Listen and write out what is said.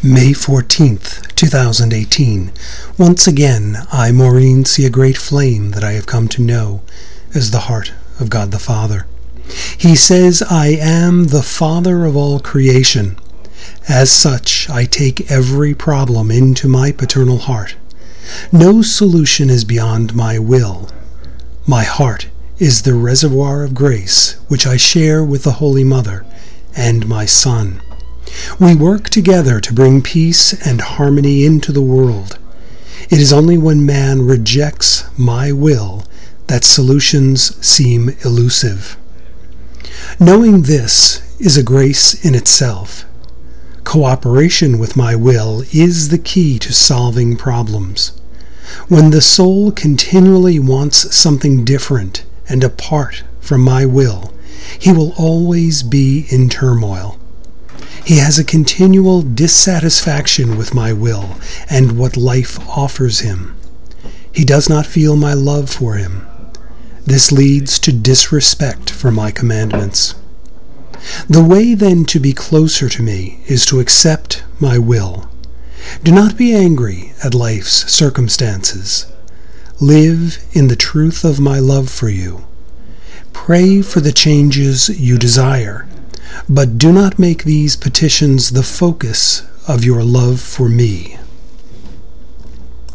May 14th, 2018. Once again, I, Maureen, see a great flame that I have come to know as the heart of God the Father. He says, I am the Father of all creation. As such, I take every problem into my paternal heart. No solution is beyond my will. My heart is the reservoir of grace which I share with the Holy Mother and my Son. We work together to bring peace and harmony into the world. It is only when man rejects my will that solutions seem elusive. Knowing this is a grace in itself. Cooperation with my will is the key to solving problems. When the soul continually wants something different and apart from my will, he will always be in turmoil. He has a continual dissatisfaction with my will and what life offers him. He does not feel my love for him. This leads to disrespect for my commandments. The way then to be closer to me is to accept my will. Do not be angry at life's circumstances. Live in the truth of my love for you. Pray for the changes you desire, but do not make these petitions the focus of your love for me.